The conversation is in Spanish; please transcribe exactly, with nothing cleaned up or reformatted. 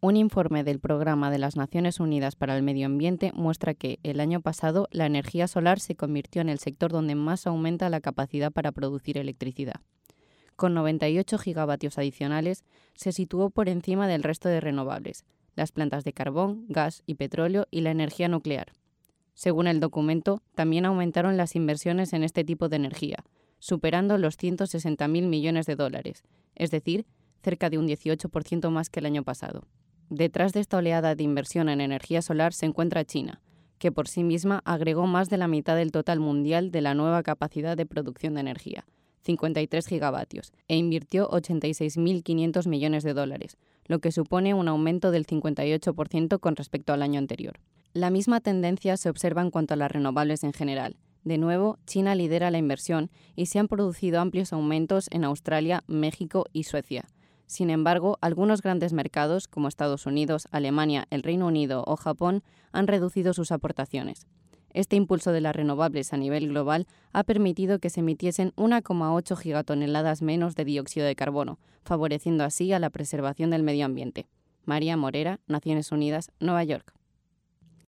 Un informe del Programa de las Naciones Unidas para el Medio Ambiente muestra que, el año pasado, la energía solar se convirtió en el sector donde más aumenta la capacidad para producir electricidad. Con noventa y ocho gigavatios adicionales, se situó por encima del resto de renovables, las plantas de carbón, gas y petróleo y la energía nuclear. Según el documento, también aumentaron las inversiones en este tipo de energía, superando los ciento sesenta mil millones de dólares, es decir, cerca de un dieciocho por ciento más que el año pasado. Detrás de esta oleada de inversión en energía solar se encuentra China, que por sí misma agregó más de la mitad del total mundial de la nueva capacidad de producción de energía, cincuenta y tres gigavatios, e invirtió ochenta y seis mil quinientos millones de dólares, lo que supone un aumento del cincuenta y ocho por ciento con respecto al año anterior. La misma tendencia se observa en cuanto a las renovables en general. De nuevo, China lidera la inversión y se han producido amplios aumentos en Australia, México y Suecia. Sin embargo, algunos grandes mercados, como Estados Unidos, Alemania, el Reino Unido o Japón, han reducido sus aportaciones. Este impulso de las renovables a nivel global ha permitido que se emitiesen uno coma ocho gigatoneladas menos de dióxido de carbono, favoreciendo así a la preservación del medio ambiente. María Morera, Naciones Unidas, Nueva York.